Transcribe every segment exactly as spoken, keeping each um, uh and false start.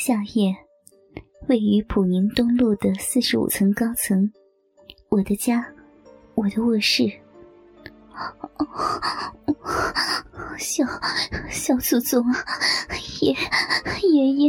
夏夜，位于普宁东路的四十五层高层，我的家，我的卧室。小小祖宗啊，爷爷爷！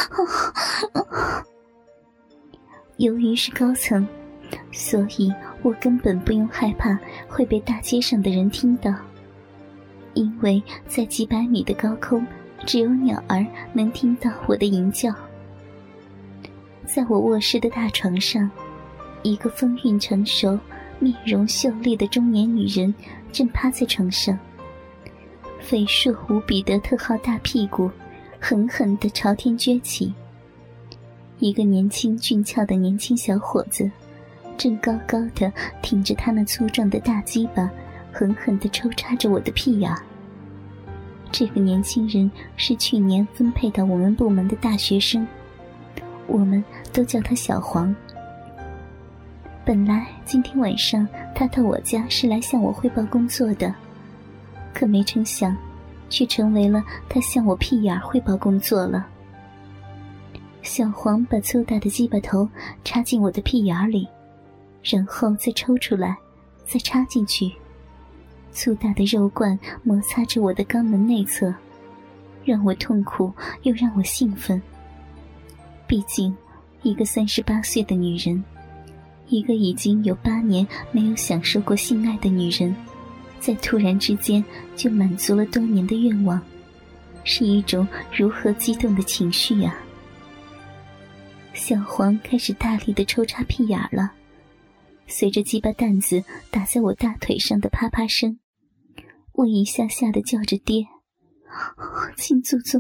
由于是高层，所以我根本不用害怕会被大街上的人听到，因为在几百米的高空，只有鸟儿能听到我的吟叫。在我卧室的大床上，一个风韵成熟、面容秀丽的中年女人正趴在床上，肥硕无比的特号大屁股狠狠地朝天撅起。一个年轻俊俏的年轻小伙子正高高地挺着他那粗壮的大鸡巴，狠狠地抽插着我的屁眼。这个年轻人是去年分配到我们部门的大学生，我们都叫他小黄。本来今天晚上他到我家是来向我汇报工作的，可没成想却成为了他向我屁眼汇报工作了。小黄把粗大的鸡巴头插进我的屁眼里，然后再抽出来，再插进去。粗大的肉冠摩擦着我的肛门内侧，让我痛苦又让我兴奋。毕竟一个三十八岁的女人，一个已经有八年没有享受过性爱的女人，在突然之间就满足了多年的愿望，是一种如何激动的情绪啊！小黄开始大力地抽插屁眼了，随着鸡巴蛋子打在我大腿上的啪啪声，我一下下地叫着爹，亲祖宗！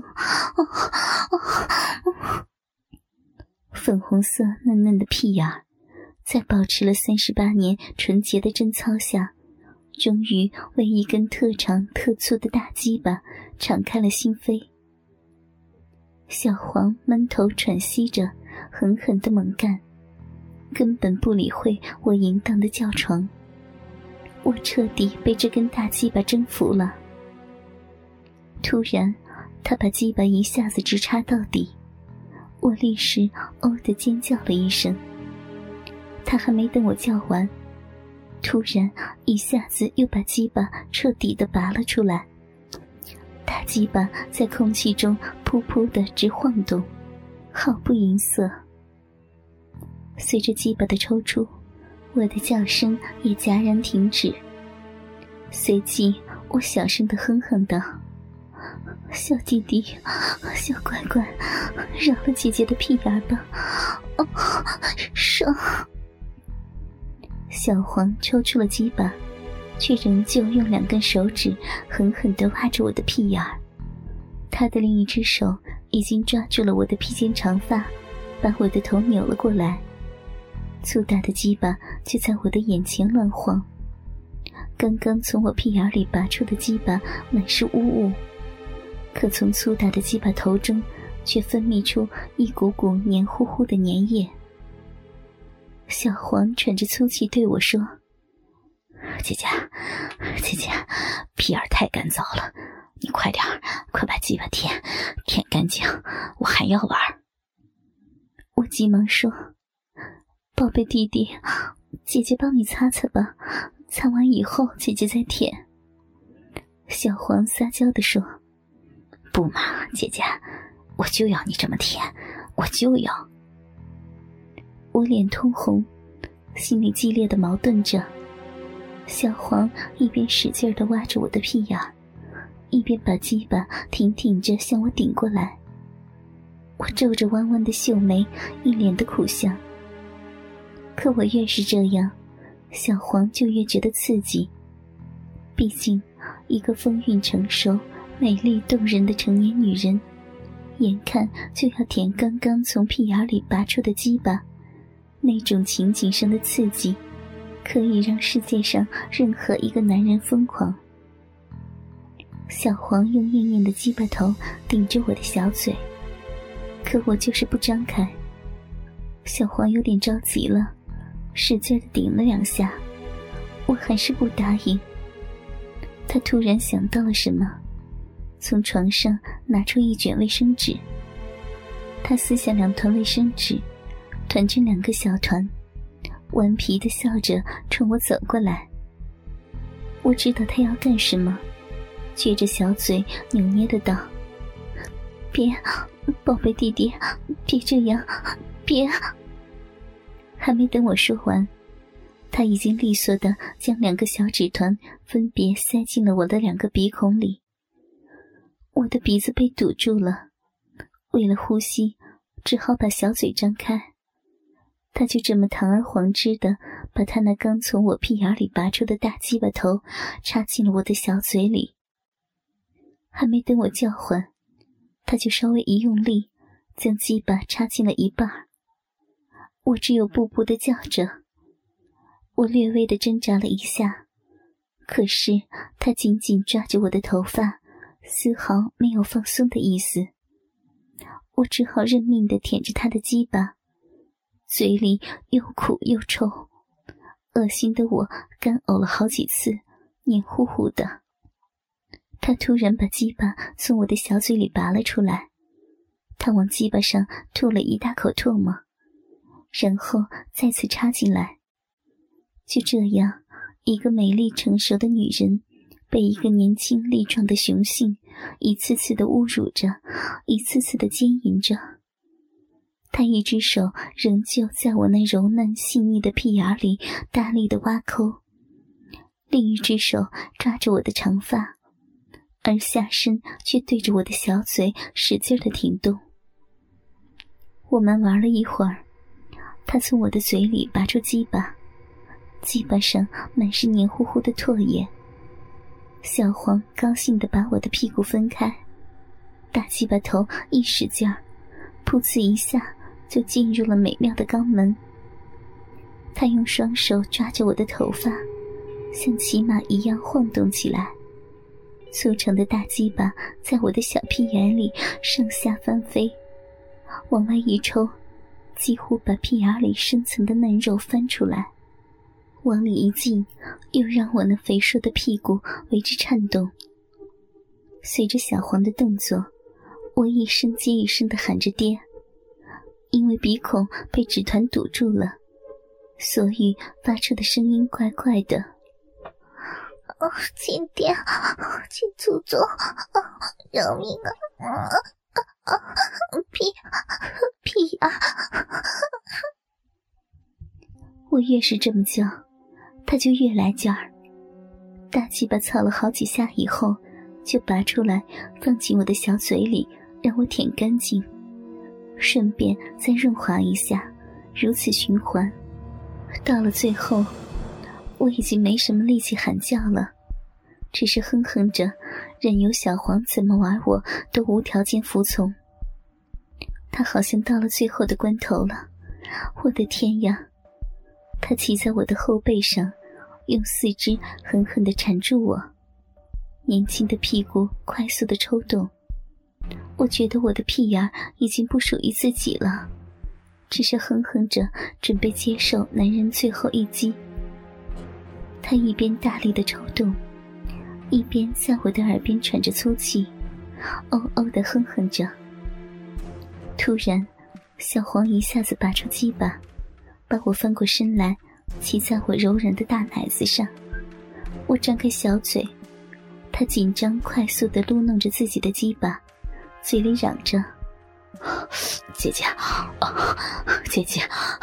粉红色嫩嫩的屁眼，在保持了三十八年纯洁的贞操下，终于为一根特长特粗的大鸡巴敞开了心扉。小黄闷头喘息着，狠狠地猛干，根本不理会我淫荡的叫床。我彻底被这根大鸡巴征服了。突然，他把鸡巴一下子直插到底，我立时哦地尖叫了一声。他还没等我叫完，突然一下子又把鸡巴彻底地拔了出来。大鸡巴在空气中噗噗地直晃动，好不淫色。随着鸡巴的抽出，我的叫声也戛然停止。随即我小声地哼哼道：小弟弟，小乖乖，饶了姐姐的屁眼吧，哦，爽！小黄抽出了鸡巴，却仍旧用两根手指狠狠地挖着我的屁眼。他的另一只手已经抓住了我的披肩长发，把我的头扭了过来。粗大的鸡巴就在我的眼前乱晃，刚刚从我屁眼里拔出的鸡巴满是污物，可从粗大的鸡巴头中却分泌出一股股黏糊糊的粘液。小黄喘着粗气对我说：姐姐，姐姐，屁眼太干燥了，你快点，快把鸡巴舔舔干净，我还要玩。我急忙说：宝贝弟弟，姐姐帮你擦擦吧，擦完以后姐姐再舔。小黄撒娇地说：不嘛，姐姐，我就要你这么舔，我就要。我脸通红，心里激烈的矛盾着。小黄一边使劲地挖着我的屁眼，一边把鸡巴挺挺着向我顶过来。我皱着弯弯的秀眉，一脸的苦相。可我越是这样，小黄就越觉得刺激。毕竟一个风韵成熟、美丽动人的成年女人，眼看就要舔刚刚从屁眼里拔出的鸡巴，那种情景上的刺激可以让世界上任何一个男人疯狂。小黄用硬硬的鸡巴头顶着我的小嘴，可我就是不张开。小黄有点着急了，使劲地顶了两下，我还是不答应。他突然想到了什么，从床上拿出一卷卫生纸， 他撕下两团卫生纸，团成两个小团，顽皮地笑着冲我走过来。我知道他要干什么，撅着小嘴扭捏的道：别，宝贝弟弟，别这样，别。还没等我说完，他已经利索地将两个小纸团分别塞进了我的两个鼻孔里。我的鼻子被堵住了，为了呼吸，只好把小嘴张开。他就这么堂而皇之地把他那刚从我屁眼里拔出的大鸡巴头插进了我的小嘴里。还没等我叫唤，他就稍微一用力，将鸡巴插进了一半。我只有步步地叫着。我略微地挣扎了一下，可是他紧紧抓着我的头发，丝毫没有放松的意思。我只好认命地舔着他的鸡巴，嘴里又苦又臭，恶心的我干呕了好几次，黏糊糊的。他突然把鸡巴从我的小嘴里拔了出来，他往鸡巴上吐了一大口唾沫，然后再次插进来。就这样，一个美丽成熟的女人被一个年轻力壮的雄性一次次地侮辱着，一次次地奸淫着。他一只手仍旧在我那柔嫩细腻的屁眼里大力地挖抠，另一只手抓着我的长发，而下身却对着我的小嘴使劲地挺动。我们玩了一会儿，他从我的嘴里拔出鸡巴，鸡巴上满是黏糊糊的唾液。小黄高兴地把我的屁股分开，大鸡巴头一使劲儿，噗呲一下就进入了美妙的肛门。他用双手抓着我的头发，像骑马一样晃动起来，粗长的大鸡巴在我的小屁眼里上下翻飞，往外一抽，几乎把屁眼里深层的嫩肉翻出来，往里一进，又让我那肥硕的屁股为之颤动。随着小黄的动作，我一声接一声地喊着爹。因为鼻孔被纸团堵住了，所以发出的声音怪怪的。 哦，亲爹，亲祖宗，哦，饶命啊！啊啊！屁屁啊！ 我越是这么叫，他就越来劲儿。大鸡巴操了好几下以后，就拔出来放进我的小嘴里，让我舔干净，顺便再润滑一下，如此循环。到了最后，我已经没什么力气喊叫了，只是哼哼着，任由小黄怎么玩我都无条件服从。他好像到了最后的关头了，我的天呀！他骑在我的后背上，用四肢狠狠地缠住我，年轻的屁股快速地抽动。我觉得我的屁眼已经不属于自己了，只是哼哼着准备接受男人最后一击。他一边大力地抽动，一边在我的耳边喘着粗气，嗷嗷地哼哼着。突然，小黄一下子拔出鸡巴，把我翻过身来，骑在我柔软的大奶子上。我张开小嘴，他紧张快速地撸弄着自己的鸡巴，嘴里嚷着：姐姐，哦，姐姐。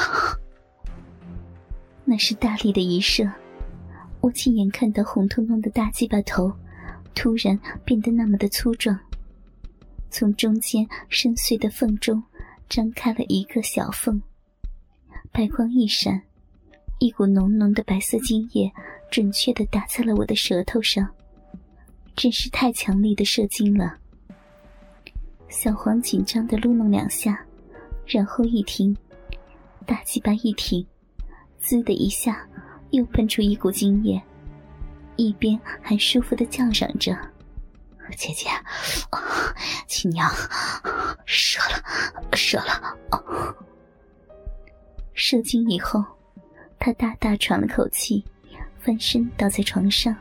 那是大力的一射，我亲眼看到红彤彤的大鸡巴头突然变得那么的粗壮，从中间深邃的缝中张开了一个小缝，白光一闪，一股浓浓的白色精液准确地打在了我的舌头上，真是太强力的射精了。小黄紧张地撸弄两下，然后一停，大鸡巴一挺，滋的一下又喷出一股精液，一边还舒服地叫嚷着：姐姐，哦，亲娘，射了，射了，哦。射精以后，他大大喘了口气，翻身倒在床上。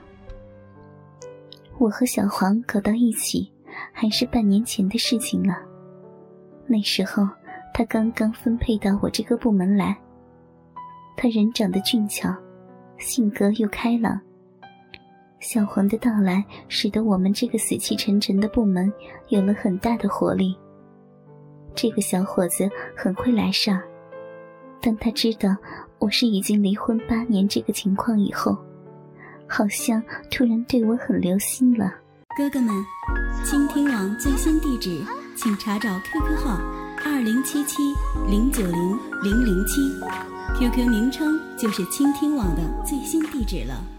我和小黄搞到一起还是半年前的事情了。 那时候他刚刚分配到我这个部门来，他人长得俊俏，性格又开朗。小黄的到来使得我们这个死气沉沉的部门有了很大的活力。这个小伙子很会来事儿，当他知道我是已经离婚八年这个情况以后，好像突然对我很留心了。 哥哥们，倾听网最新地址请查找 Q Q 号二零七七零九零零零七 ，Q Q 名称就是倾听网的最新地址了。